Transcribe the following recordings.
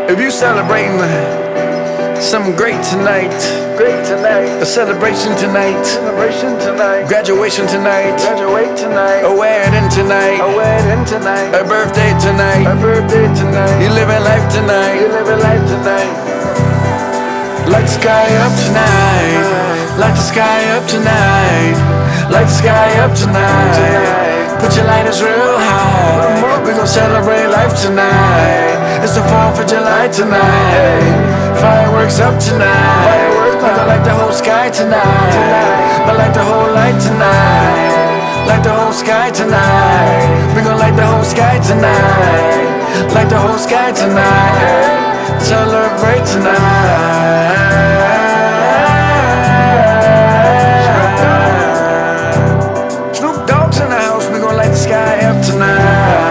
If you celebrating something great tonight, a celebration tonight, graduation tonight, a wedding tonight, a birthday tonight, you living life tonight, light the sky up tonight, light the sky up tonight, light the sky up tonight, put your lighters real high, we gon' celebrate life tonight. It's the 4th of July tonight. Fireworks up tonight. We gon' light the whole sky tonight. But light the whole light tonight. Light the whole sky tonight. We gon' light the whole sky tonight. Light the whole sky tonight. Celebrate tonight. Snoop Dogg's in the house. We gon' light the sky up tonight.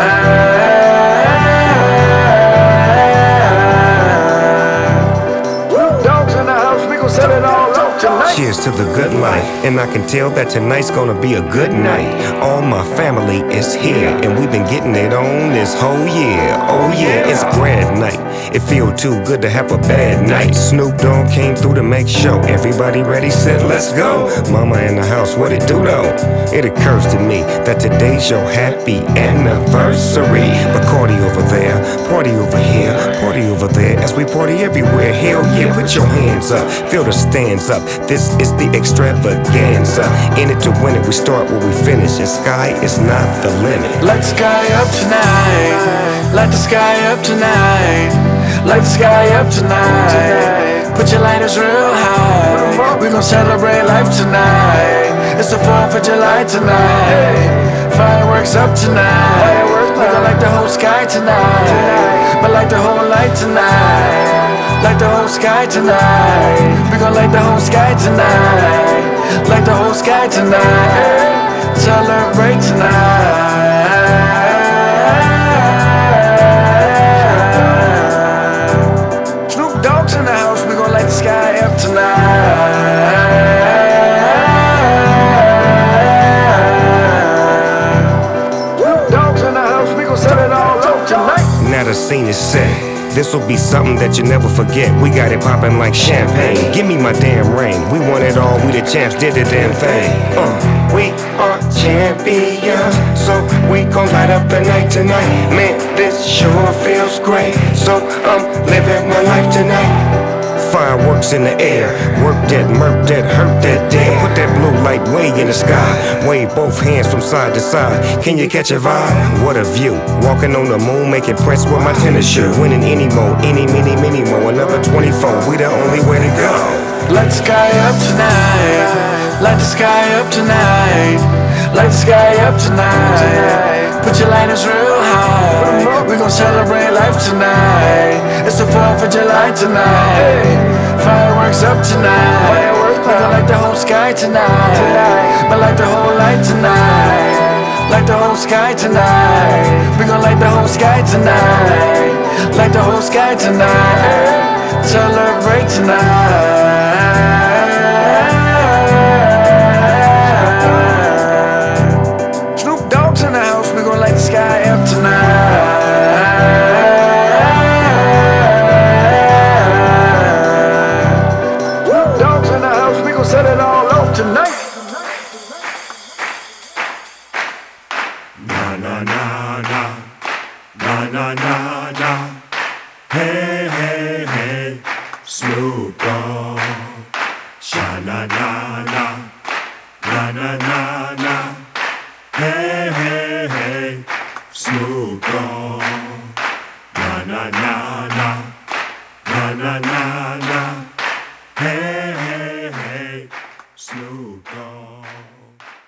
Cheers to the good life, and I can tell that tonight's gonna be a good night. All my family is here, and we've been getting it on this whole year. Oh yeah, it's grand night. It feel too good to have a bad night. Snoop Dogg came through to make sure everybody ready, said let's go. Mama in the house, what it do though? It occurs to me that today's your happy anniversary. Bacardi over there, party over here, party over there. As we party everywhere, hell yeah, put your hands up, feel the stands up. This is the extravaganza. In it to win it, we start where we finish, and sky is not the limit. Light the sky up tonight. Light the sky up tonight. Light the sky up tonight. Put your lighters real high. We gon' celebrate life tonight. It's the 4th of July tonight. Fireworks up tonight. We gon' light the whole sky tonight. But light the whole light tonight. Light the whole sky tonight. We gon' light the whole sky tonight. Light the whole sky tonight. Celebrate tonight. Snoop Dogg's in the house. We gon' light the sky up tonight. Snoop Dogg's in the house. We gon' set it all up tonight. Now the scene is set. This'll be something that you never forget. We got it poppin' like champagne. Give me my damn ring. We won it all. We the champs. Did the damn thing. We are champions, so we gon' light up the night tonight. Man, this sure feels great. So I'm living my life tonight. Fireworks in the air, work that, murk that, hurt that, damn. Put that blue light way in the sky, wave both hands from side to side. Can you catch a vibe? What a view, walking on the moon, making press with my tennis shoe. Winning any mo, any, mini, mo, another 24, we the only way to go. Light the sky up tonight. Light the sky up tonight. Light the sky up tonight. Put your lighters real high. We gon' celebrate life tonight. It's the 4th of July tonight. Fireworks up tonight. We gon' light the whole sky tonight. But light the whole light tonight. Light the whole sky tonight. We gon' light the whole sky tonight. Light the whole sky tonight. Celebrate tonight. Snoop Dogg's in the house. We gon' light the sky up tonight. Snoop Dogg's in the house. We gon' set it all off tonight. Na na na na, na na na na. Hey hey hey, Snoop Dogg. Sha na na na, na na na na. Hey hey hey, Snoop Dogg. Na na na na, na na na na.